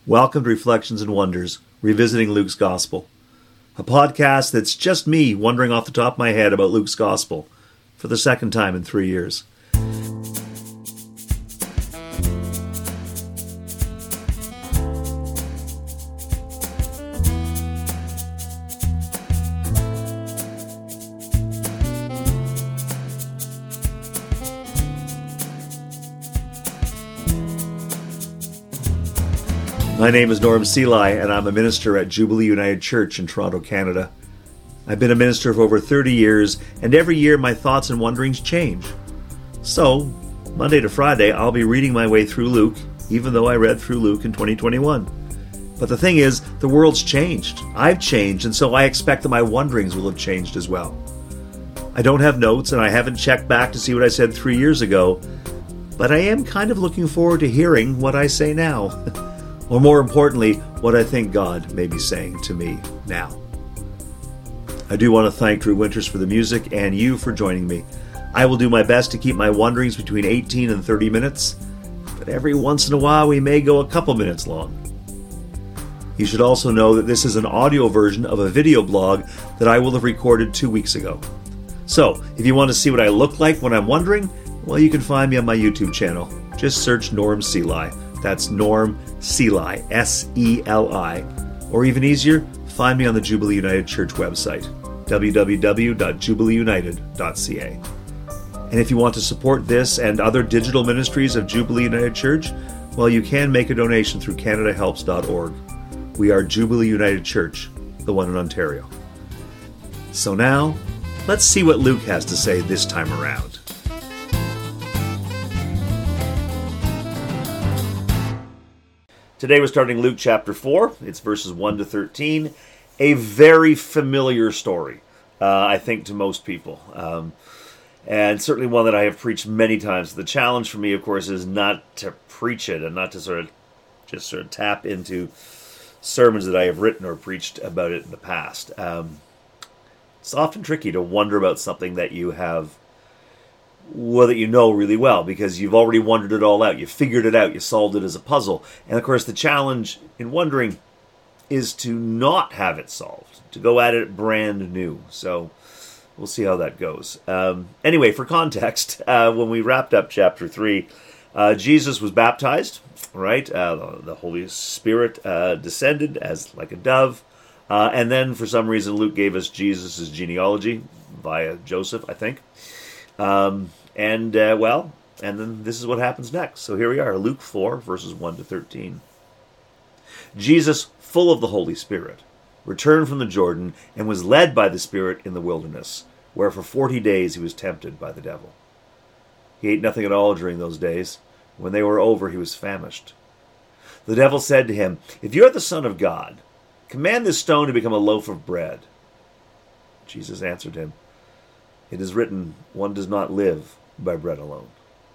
Welcome to Reflections and Wonders, Revisiting Luke's Gospel, a podcast that's just me wondering off the top of my head about Luke's Gospel for the second time in 3 years. My name is Norm Seelye, and I'm a minister at Jubilee United Church in Toronto, Canada. I've been a minister for over 30 years, and every year my thoughts and wonderings change. So, Monday to Friday, I'll be reading my way through Luke, even though I read through Luke in 2021. But the thing is, the world's changed. I've changed, and so I expect that my wonderings will have changed as well. I don't have notes, and I haven't checked back to see what I said 3 years ago, but I am kind of looking forward to hearing what I say now. Or more importantly, what I think God may be saying to me now. I do want to thank Drew Winters for the music and you for joining me. I will do my best to keep my wonderings between 18 and 30 minutes, but every once in a while we may go a couple minutes long. You should also know that this is an audio version of a video blog that I will have recorded 2 weeks ago. So, if you want to see what I look like when I'm wondering, well, you can find me on my YouTube channel. Just search Norm Seelye. That's Norm Seelye, S-E-L-I. Or even easier, find me on the Jubilee United Church website, www.jubileeunited.ca. And if you want to support this and other digital ministries of Jubilee United Church, well, you can make a donation through CanadaHelps.org. We are Jubilee United Church, the one in Ontario. So now, let's see what Luke has to say this time around. Today we're starting Luke chapter 4. It's verses 1 to 13. A very familiar story, I think, to most people. And certainly one that I have preached many times. The challenge for me, of course, is not to preach it and not to sort of tap into sermons that I have written or preached about it in the past. It's often tricky to wonder about something that you have, well, that you know really well, because you've already wondered it all out. You figured it out. You solved it as a puzzle. And of course, the challenge in wondering is to not have it solved, to go at it brand new. So we'll see how that goes. Anyway, for context, when we wrapped up chapter 3, Jesus was baptized, right? The Holy Spirit descended as like a dove. And then, for some reason, Luke gave us Jesus' genealogy via Joseph, I think. And then this is what happens next. So here we are, Luke 4, verses 1 to 13. Jesus, full of the Holy Spirit, returned from the Jordan and was led by the Spirit in the wilderness, where for 40 days he was tempted by the devil. He ate nothing at all during those days. When they were over, he was famished. The devil said to him, "If you are the Son of God, command this stone to become a loaf of bread." Jesus answered him, "It is written, one does not live by bread alone."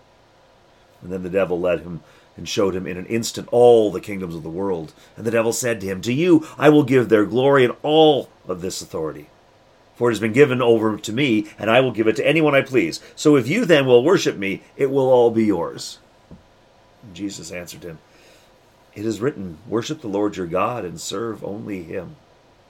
And then the devil led him and showed him in an instant all the kingdoms of the world. And the devil said to him, "To you I will give their glory and all of this authority. For it has been given over to me, and I will give it to anyone I please. So if you then will worship me, it will all be yours." And Jesus answered him, "It is written, worship the Lord your God and serve only him."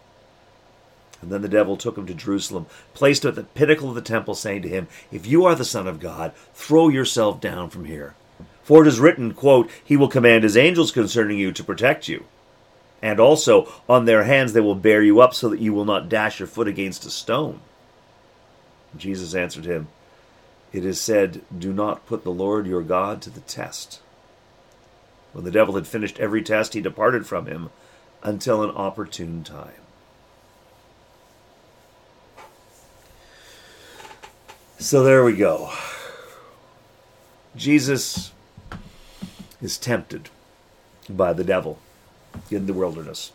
And then the devil took him to Jerusalem, placed him at the pinnacle of the temple, saying to him, "If you are the Son of God, throw yourself down from here. For it is written, quote, he will command his angels concerning you to protect you. And also, on their hands they will bear you up so that you will not dash your foot against a stone." And Jesus answered him, "It is said, do not put the Lord your God to the test." When the devil had finished every test, he departed from him until an opportune time. So there we go. Jesus is tempted by the devil in the wilderness.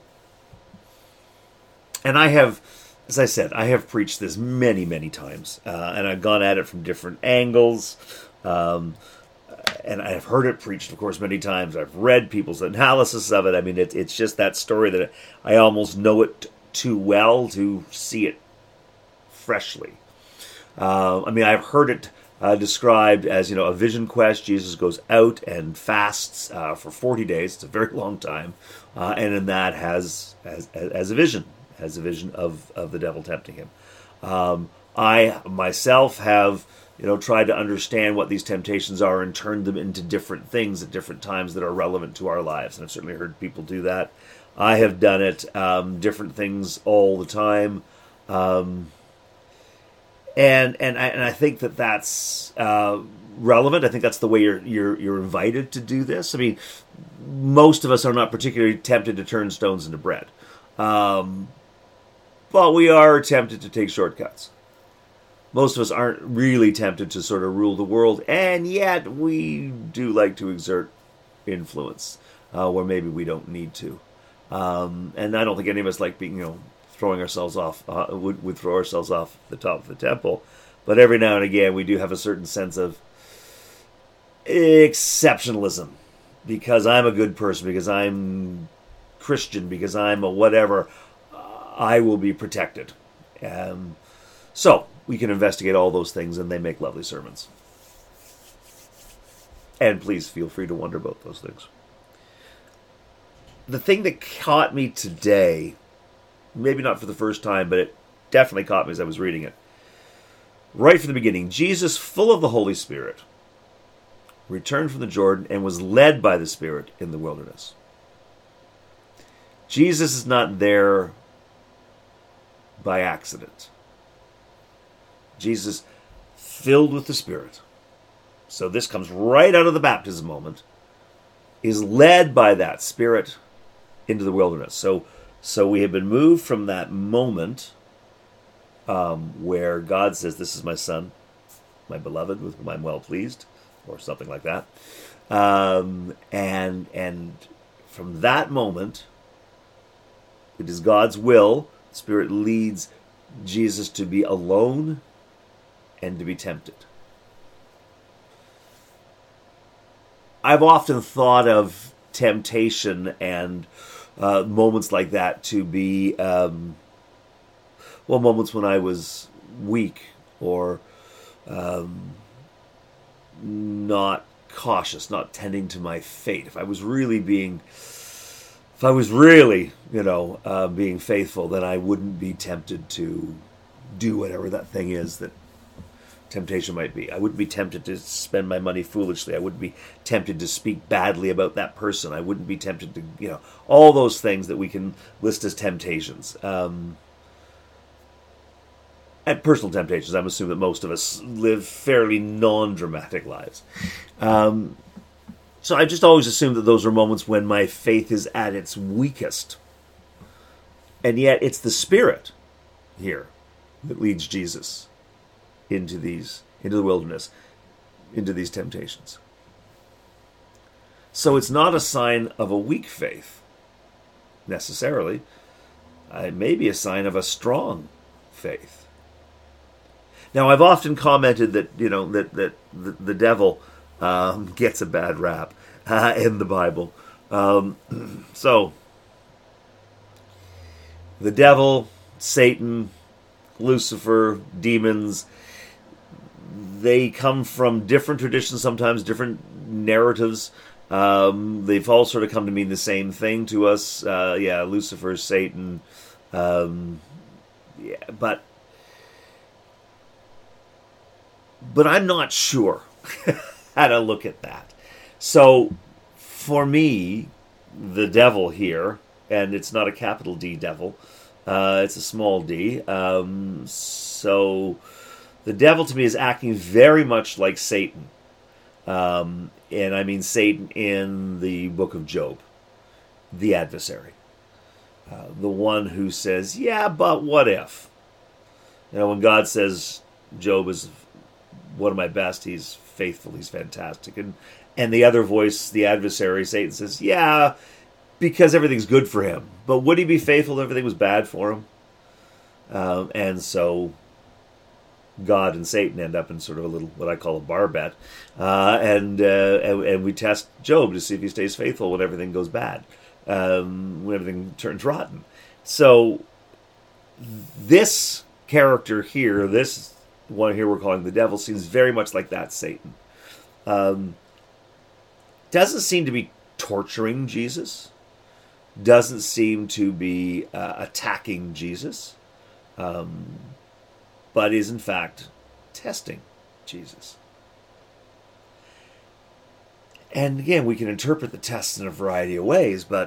And I have, as I said, I have preached this many, many times. And I've gone at it from different angles. And I've heard it preached, of course, many times. I've read people's analysis of it. I mean, it's just that story that I almost know it too well to see it freshly. I've heard it described as, a vision quest. Jesus goes out and fasts for 40 days. It's a very long time. And in that has a vision of the devil tempting him. I myself have, tried to understand what these temptations are and turn them into different things at different times that are relevant to our lives. And I've certainly heard people do that. I have done it, different things all the time. And I think that's relevant. I think that's the way you're invited to do this. I mean, most of us are not particularly tempted to turn stones into bread, but we are tempted to take shortcuts. Most of us aren't really tempted to sort of rule the world, and yet we do like to exert influence where maybe we don't need to. And I don't think any of us like being, throwing ourselves off, would throw ourselves off the top of the temple. But every now and again, we do have a certain sense of exceptionalism. Because I'm a good person, because I'm Christian, because I'm a whatever, I will be protected. So we can investigate all those things, and they make lovely sermons. And please feel free to wonder about those things. The thing that caught me today, maybe not for the first time, but it definitely caught me as I was reading it. Right from the beginning, Jesus, full of the Holy Spirit, returned from the Jordan and was led by the Spirit in the wilderness. Jesus is not there by accident. Jesus, filled with the Spirit, so this comes right out of the baptism moment, is led by that Spirit into the wilderness. So we have been moved from that moment where God says, "This is my Son, my beloved, with whom I'm well pleased," or something like that. And from that moment, it is God's will. The Spirit leads Jesus to be alone and to be tempted. I've often thought of temptation and moments like that to be, moments when I was weak or not cautious, not tending to my fate. If I was really being faithful, then I wouldn't be tempted to do whatever that thing is that temptation might be. I wouldn't be tempted to spend my money foolishly. I wouldn't be tempted to speak badly about that person. I wouldn't be tempted to, all those things that we can list as temptations. And personal temptations, I'm assuming that most of us live fairly non-dramatic lives. So I just always assumed that those are moments when my faith is at its weakest. And yet it's the Spirit here that leads Jesus into the wilderness, into these temptations. So it's not a sign of a weak faith, necessarily. It may be a sign of a strong faith. Now, I've often commented that that the devil gets a bad rap in the Bible. So the devil, Satan, Lucifer, demons, they come from different traditions, sometimes different narratives. They've all sort of come to mean the same thing to us. Lucifer, Satan. But I'm not sure how to look at that. So for me, the devil here, and it's not a capital D devil, it's a small d. So the devil to me is acting very much like Satan. And I mean Satan in the book of Job, the adversary. The one who says, yeah, but what if? When God says Job is one of my best, he's faithful, he's fantastic. And the other voice, the adversary, Satan, says, yeah, because everything's good for him. But would he be faithful if everything was bad for him? And so God and Satan end up in sort of a little, what I call a bar bet. And we test Job to see if he stays faithful when everything goes bad, when everything turns rotten. So this character here, this one here we're calling the devil, seems very much like that Satan. Doesn't seem to be torturing Jesus. Doesn't seem to be attacking Jesus. But is in fact testing Jesus. And again, we can interpret the test in a variety of ways, but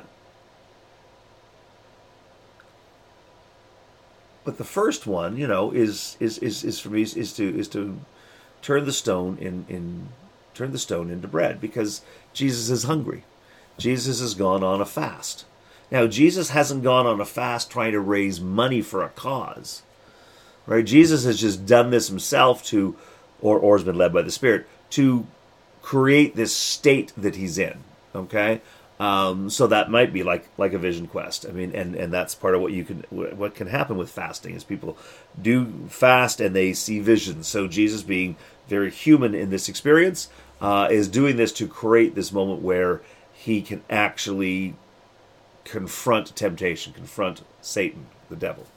the first one, is for me is to turn the stone into bread, because Jesus is hungry. Jesus has gone on a fast. Now, Jesus hasn't gone on a fast trying to raise money for a cause, right? Jesus has just done this himself or has been led by the Spirit to create this state that he's in. Okay, so that might be like a vision quest. I mean, and that's part of what can happen with fasting is people do fast and they see visions. So Jesus, being very human in this experience, is doing this to create this moment where he can actually confront temptation, confront Satan, the devil.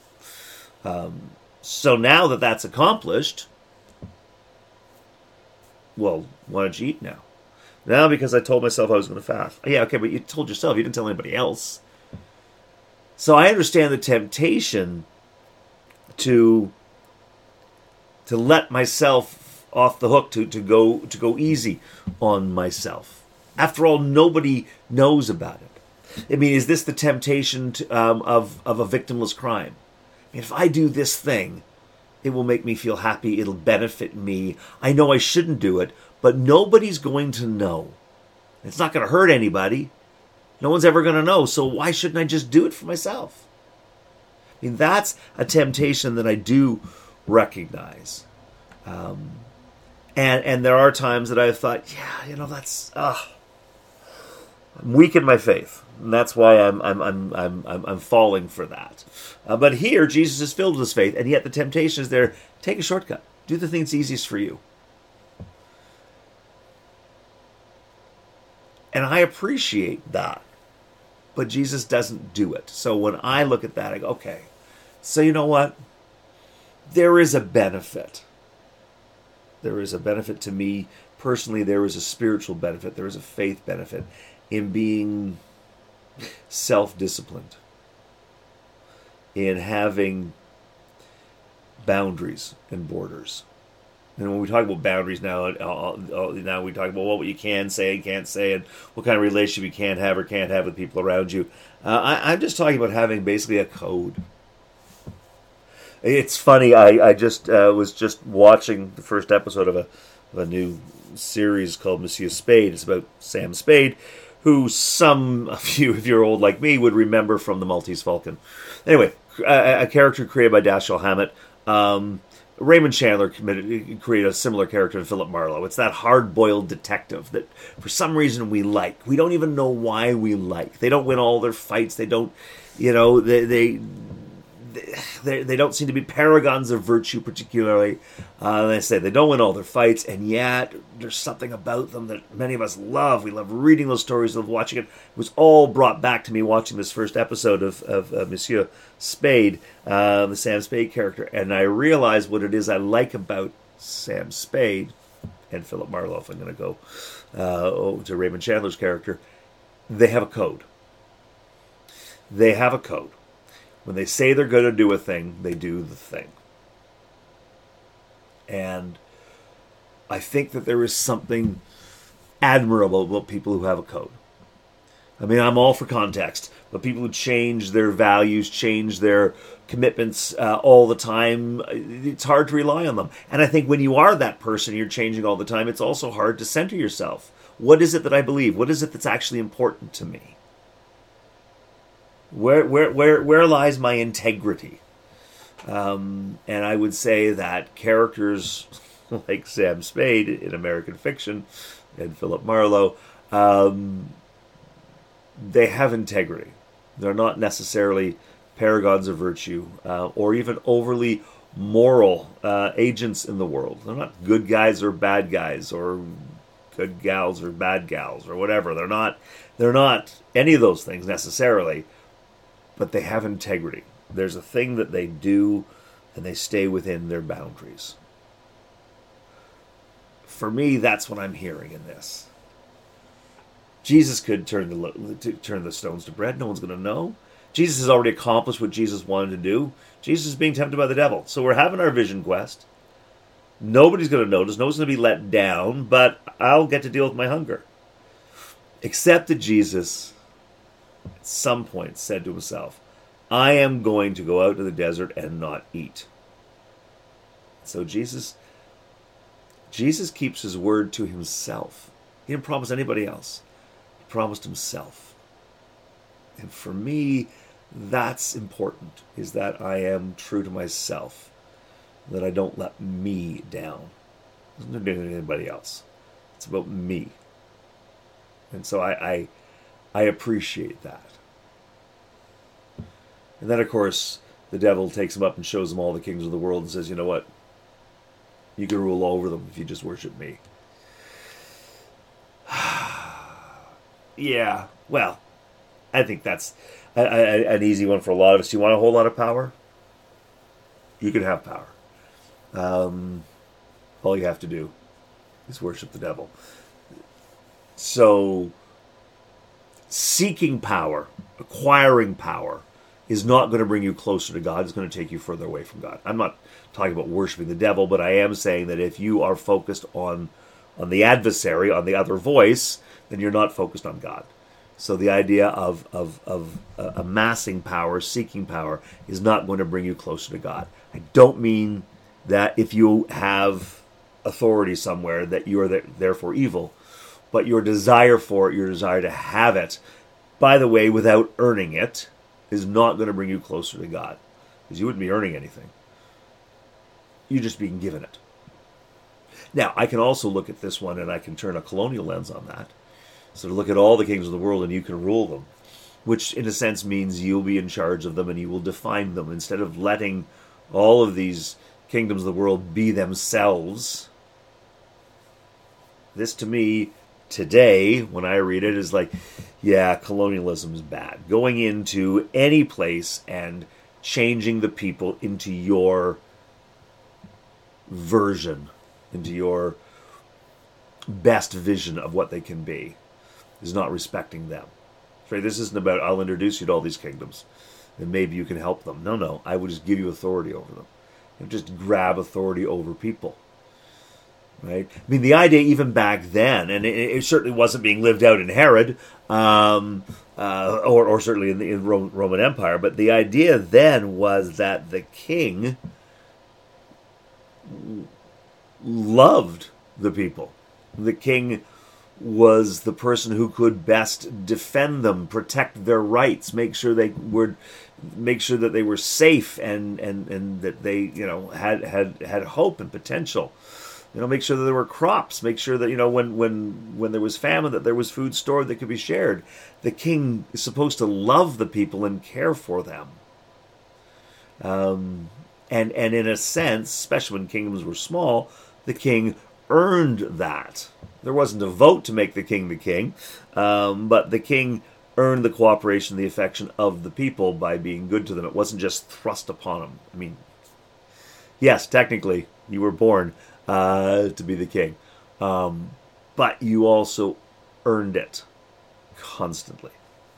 So now that that's accomplished, well, why don't you eat now? Now, because I told myself I was going to fast. Yeah, okay, but you told yourself. You didn't tell anybody else. So I understand the temptation to let myself off the hook, to go easy on myself. After all, nobody knows about it. I mean, is this the temptation of a victimless crime? I mean, if I do this thing, it will make me feel happy. It'll benefit me. I know I shouldn't do it, but nobody's going to know. It's not going to hurt anybody. No one's ever going to know, so why shouldn't I just do it for myself? I mean, that's a temptation that I do recognize. And there are times that I've thought, that's... I'm weak in my faith, and that's why I'm falling for that. But here, Jesus is filled with his faith, and yet the temptation is there. Take a shortcut. Do the thing that's easiest for you. And I appreciate that, but Jesus doesn't do it. So when I look at that, I go, okay, so you know what? There is a benefit. There is a benefit to me personally. There is a spiritual benefit. There is a faith benefit in being self-disciplined, in having boundaries and borders. And when we talk about boundaries now we talk about what you can say and can't say, and what kind of relationship you can have or can't have with people around you. I'm just talking about having basically a code. It's funny. I just was just watching the first episode of a new series called Monsieur Spade. It's about Sam Spade, who some of you, if you're old like me, would remember from The Maltese Falcon. Anyway, a character created by Dashiell Hammett. Raymond Chandler created a similar character in Philip Marlowe. It's that hard-boiled detective that for some reason we like. We don't even know why we like. They don't win all their fights. They don't, they don't seem to be paragons of virtue particularly. They say they don't win all their fights, and yet there's something about them that many of us love. We love reading those stories, love watching it. It was all brought back to me watching this first episode of Monsieur Spade, the Sam Spade character, and I realized what it is I like about Sam Spade and Philip Marlowe, if I'm going to go to Raymond Chandler's character. They have a code. They have a code. When they say they're going to do a thing, they do the thing. And I think that there is something admirable about people who have a code. I mean, I'm all for context, but people who change their values, change their commitments all the time, it's hard to rely on them. And I think when you are that person, you're changing all the time, it's also hard to center yourself. What is it that I believe? What is it that's actually important to me? Where lies my integrity? And I would say that characters like Sam Spade in American fiction and Philip Marlowe, they have integrity. They're not necessarily paragons of virtue or even overly moral agents in the world. They're not good guys or bad guys or good gals or bad gals or whatever. They're not any of those things necessarily. But they have integrity. There's a thing that they do, and they stay within their boundaries. For me, that's what I'm hearing in this. Jesus could turn the stones to bread. No one's going to know. Jesus has already accomplished what Jesus wanted to do. Jesus is being tempted by the devil. So we're having our vision quest. Nobody's going to notice. Nobody's going to be let down, but I'll get to deal with my hunger. Except that Jesus, at some point, said to himself, I am going to go out to the desert and not eat. So Jesus keeps his word to himself. He didn't promise anybody else. He promised himself. And for me, that's important, is that I am true to myself, that I don't let me down. It's not about anybody else. It's about me. And so I appreciate that. And then, of course, the devil takes him up and shows him all the kings of the world and says, you know what? You can rule over them if you just worship me. Yeah, well, I think that's an easy one for a lot of us. You want a whole lot of power? You can have power. All you have to do is worship the devil. So, seeking power, acquiring power, is not going to bring you closer to God. It's going to take you further away from God. I'm not talking about worshiping the devil, but I am saying that if you are focused on the adversary, on the other voice, then you're not focused on God. So the idea of amassing power, seeking power, is not going to bring you closer to God. I don't mean that if you have authority somewhere that you are therefore evil, but your desire for it, your desire to have it, by the way, without earning it, is not going to bring you closer to God. Because you wouldn't be earning anything. You're just being given it. Now, I can also look at this one and I can turn a colonial lens on that. So to look at all the kings of the world and you can rule them, which in a sense means you'll be in charge of them and you will define them. Instead of letting all of these kingdoms of the world be themselves, this to me, today, when I read it, is like, yeah, colonialism is bad. Going into any place and changing the people into your version, into your best vision of what they can be, is not respecting them. Right? This isn't about, I'll introduce you to all these kingdoms, and maybe you can help them. No, I would just give you authority over them. And just grab authority over people. Right? I mean, the idea even back then, and it certainly wasn't being lived out in Herod, or certainly in the Roman Empire, but the idea then was that the king loved the people. The king was the person who could best defend them, protect their rights, make sure that they were safe and that they had hope and potential. Make sure that there were crops, make sure that when there was famine that there was food stored that could be shared. The king is supposed to love the people and care for them. And in a sense, especially when kingdoms were small, the king earned that. There wasn't a vote to make the king, but the king earned the cooperation, the affection of the people by being good to them. It wasn't just thrust upon them. I mean, yes, technically, you were born to be the king, but you also earned it constantly.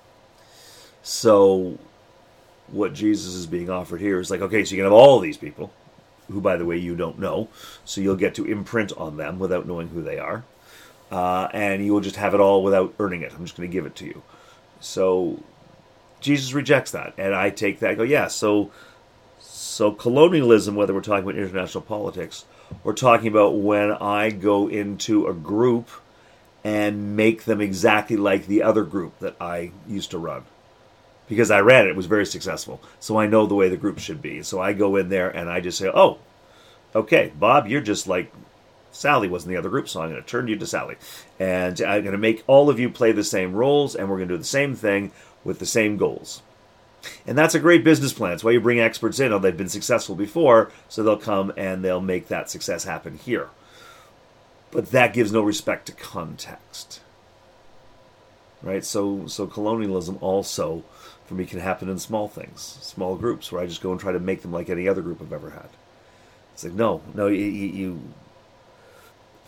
So what Jesus is being offered here is like, okay, so you can have all these people, who, by the way, you don't know, so you'll get to imprint on them without knowing who they are, and you will just have it all without earning it. I'm just going to give it to you. So Jesus rejects that, and I take that and go, yeah, so colonialism, whether we're talking about international politics, or talking about when I go into a group and make them exactly like the other group that I used to run. Because I ran it, it was very successful. So I know the way the group should be. So I go in there and I just say, oh, okay, Bob, you're just like Sally was in the other group, so I'm going to turn you to Sally. And I'm going to make all of you play the same roles, and we're going to do the same thing with the same goals. And that's a great business plan. It's why you bring experts in. They've been successful before, so they'll come and they'll make that success happen here. But that gives no respect to context. Right? So colonialism also, for me, can happen in small things, small groups, where I just go and try to make them like any other group I've ever had. It's like, no, you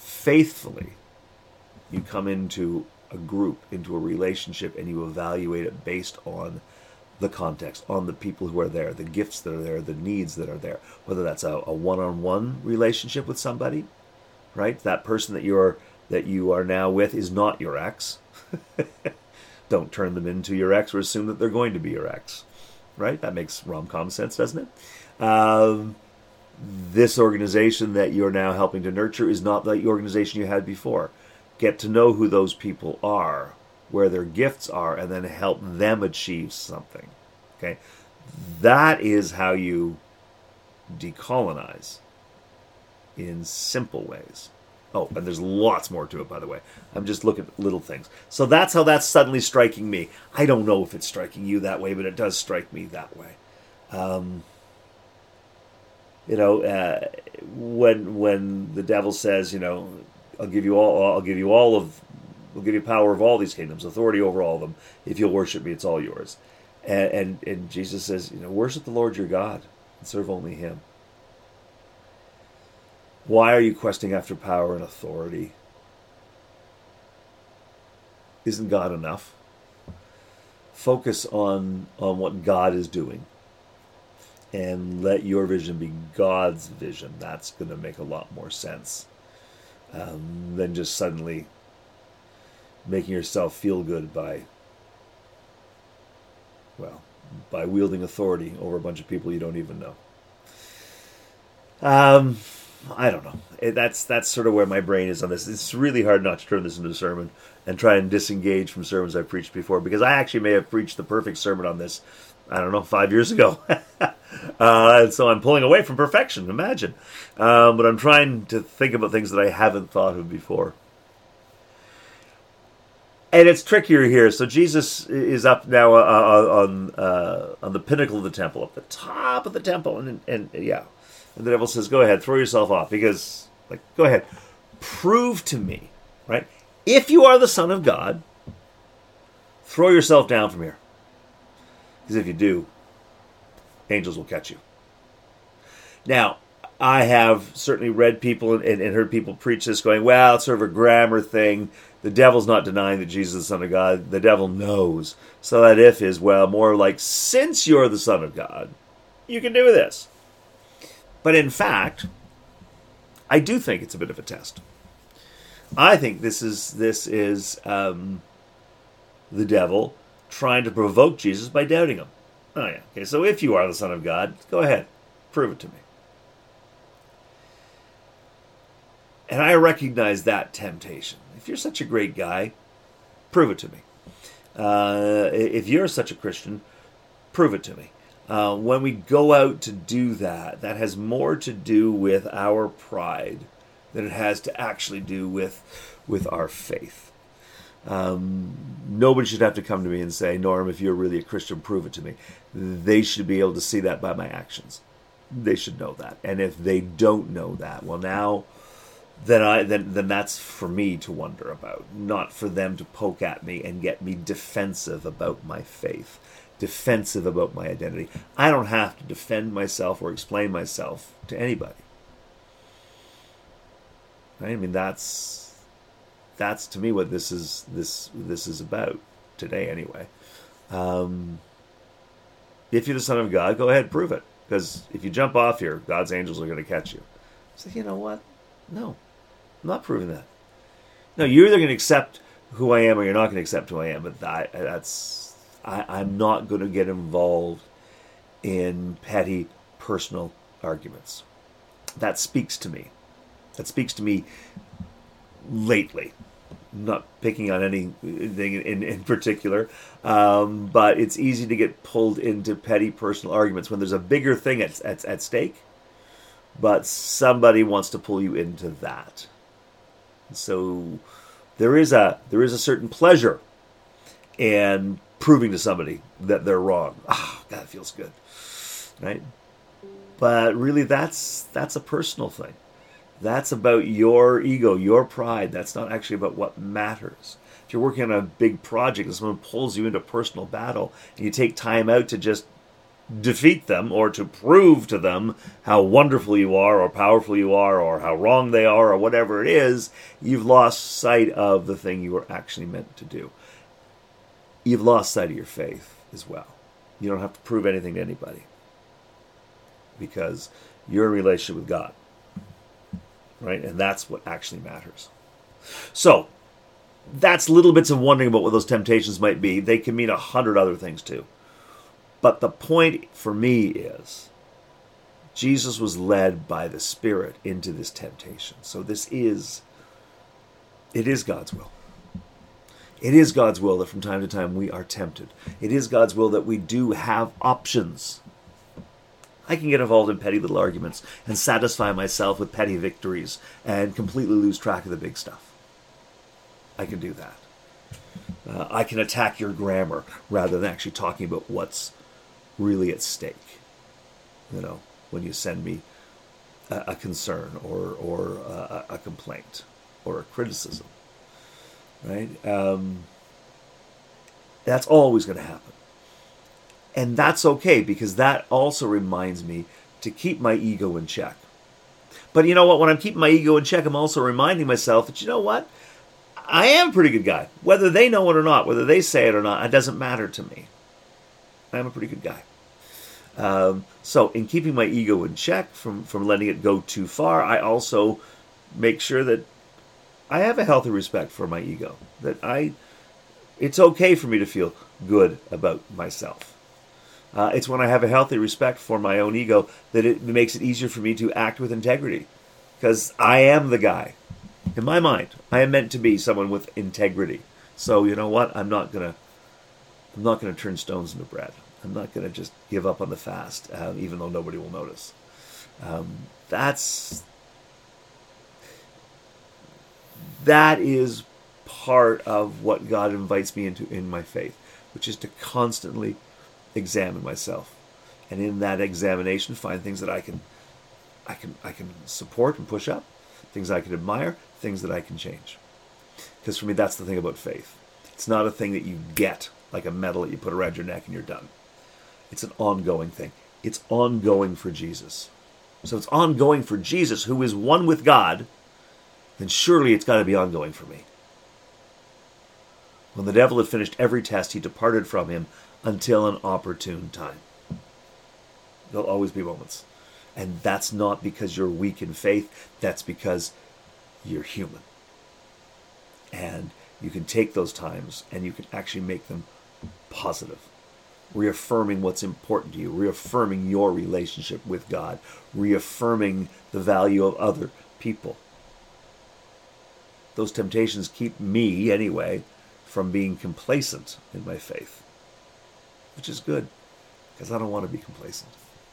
Faithfully, you come into a group, into a relationship, and you evaluate it based on the context, on the people who are there, the gifts that are there, the needs that are there. Whether that's a one-on-one relationship with somebody, right? That person that you are now with is not your ex. Don't turn them into your ex or assume that they're going to be your ex, right? That makes rom-com sense, doesn't it? This organization that you're now helping to nurture is not the organization you had before. Get to know who those people are, where their gifts are, and then help them achieve something. Okay? That is how you decolonize in simple ways. Oh, and there's lots more to it, by the way. I'm just looking at little things. So that's how that's suddenly striking me. I don't know if it's striking you that way, but it does strike me that way. When the devil says, I'll give you power of all these kingdoms, authority over all of them. If you'll worship me, it's all yours. And Jesus says, worship the Lord your God and serve only him. Why are you questing after power and authority? Isn't God enough? Focus on what God is doing. And let your vision be God's vision. That's going to make a lot more sense than just suddenly making yourself feel good by wielding authority over a bunch of people you don't even know. I don't know. That's sort of where my brain is on this. It's really hard not to turn this into a sermon and try and disengage from sermons I've preached before, because I actually may have preached the perfect sermon on this, 5 years ago. And so I'm pulling away from perfection, imagine. But I'm trying to think about things that I haven't thought of before. And it's trickier here. So Jesus is up now on the pinnacle of the temple, up the top of the temple, and the devil says, "Go ahead, throw yourself off, because go ahead, prove to me, right? If you are the Son of God, throw yourself down from here, because if you do, angels will catch you." Now, I have certainly read people and heard people preach this, going, "Well, it's sort of a grammar thing. The devil's not denying that Jesus is the Son of God. The devil knows." So that if is, more like, since you're the Son of God, you can do this. But in fact, I do think it's a bit of a test. I think this is the devil trying to provoke Jesus by doubting him. Oh yeah, okay, so if you are the Son of God, go ahead, prove it to me. And I recognize that temptation. If you're such a great guy, prove it to me. If you're such a Christian, prove it to me. When we go out to do that, that has more to do with our pride than it has to actually do with our faith. Nobody should have to come to me and say, "Norm, if you're really a Christian, prove it to me." They should be able to see that by my actions. They should know that. And if they don't know that, then that's for me to wonder about, not for them to poke at me and get me defensive about my faith, defensive about my identity. I don't have to defend myself or explain myself to anybody. Right? I mean, that's to me what this is about today, anyway. If you're the Son of God, go ahead, prove it. Because if you jump off here, God's angels are going to catch you. So you know what? No, I'm not proving that. No, you're either going to accept who I am or you're not going to accept who I am. But I'm not going to get involved in petty personal arguments. That speaks to me. That speaks to me lately. I'm not picking on anything in particular, but it's easy to get pulled into petty personal arguments when there's a bigger thing at stake, but somebody wants to pull you into that. So there is a certain pleasure in proving to somebody that they're wrong. That feels good, right? But really, that's a personal thing. That's about your ego, your pride. That's not actually about what matters. If you're working on a big project and someone pulls you into personal battle and you take time out to just defeat them or to prove to them how wonderful you are or powerful you are or how wrong they are or whatever it is, you've lost sight of the thing you were actually meant to do. You've lost sight of your faith as well. You don't have to prove anything to anybody because you're in a relationship with God, right? And that's what actually matters. So that's little bits of wondering about what those temptations might be. They can mean 100 other things too. But the point for me is Jesus was led by the Spirit into this temptation. So it is God's will. It is God's will that from time to time we are tempted. It is God's will that we do have options. I can get involved in petty little arguments and satisfy myself with petty victories and completely lose track of the big stuff. I can do that. I can attack your grammar rather than actually talking about what's really at stake. When you send me a concern or a complaint or a criticism, right? That's always going to happen. And that's okay, because that also reminds me to keep my ego in check. But you know what? When I'm keeping my ego in check, I'm also reminding myself that, you know what? I am a pretty good guy. Whether they know it or not, whether they say it or not, it doesn't matter to me. I'm a pretty good guy. So in keeping my ego in check from letting it go too far, I also make sure that I have a healthy respect for my ego. It's okay for me to feel good about myself. It's when I have a healthy respect for my own ego that it makes it easier for me to act with integrity. Because I am the guy. In my mind, I am meant to be someone with integrity. So you know what? I'm not gonna turn stones into bread. I'm not gonna just give up on the fast, even though nobody will notice. That is part of what God invites me into in my faith, which is to constantly examine myself, and in that examination, find things that I can support and push up, things I can admire, things that I can change. Because for me, that's the thing about faith. It's not a thing that you get, like a medal that you put around your neck and you're done. It's an ongoing thing. It's ongoing for Jesus. So it's ongoing for Jesus, who is one with God, then surely it's got to be ongoing for me. When the devil had finished every test, he departed from him until an opportune time. There'll always be moments. And that's not because you're weak in faith. That's because you're human. And you can take those times and you can actually make them positive. Reaffirming what's important to you. Reaffirming your relationship with God. Reaffirming the value of other people. Those temptations keep me, anyway, from being complacent in my faith. Which is good, because I don't want to be complacent.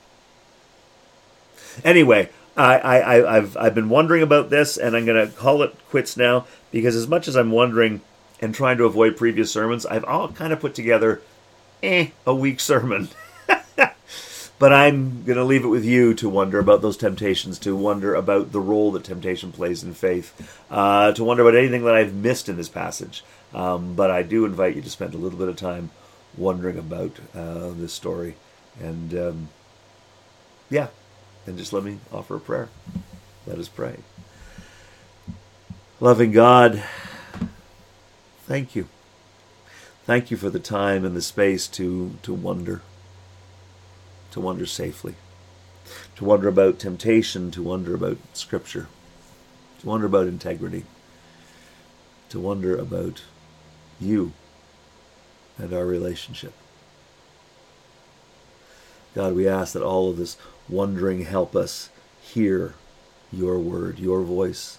Anyway, I've been wondering about this, and I'm going to call it quits now, because as much as I'm wondering and trying to avoid previous sermons, I've all kind of put together a weak sermon. But I'm going to leave it with you to wonder about those temptations, to wonder about the role that temptation plays in faith, to wonder about anything that I've missed in this passage. But I do invite you to spend a little bit of time wondering about this story. And and just let me offer a prayer. Let us pray. Loving God, thank you. Thank you for the time and the space to wonder safely, to wonder about temptation, to wonder about Scripture, to wonder about integrity, to wonder about you and our relationship. God, we ask that all of this wondering help us hear your word, your voice.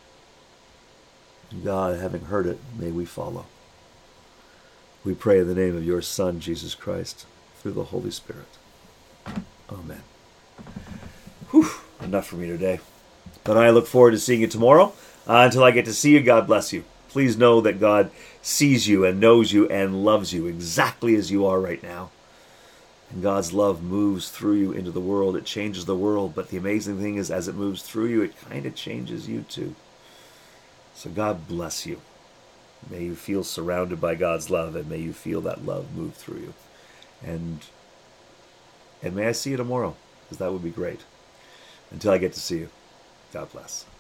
And God, having heard it, may we follow. We pray in the name of your Son, Jesus Christ, through the Holy Spirit. Amen. Whew, enough for me today. But I look forward to seeing you tomorrow. Until I get to see you, God bless you. Please know that God sees you and knows you and loves you exactly as you are right now. And God's love moves through you into the world. It changes the world. But the amazing thing is, as it moves through you, it kind of changes you too. So God bless you. May you feel surrounded by God's love, and may you feel that love move through you. And And may I see you tomorrow, because that would be great. Until I get to see you, God bless.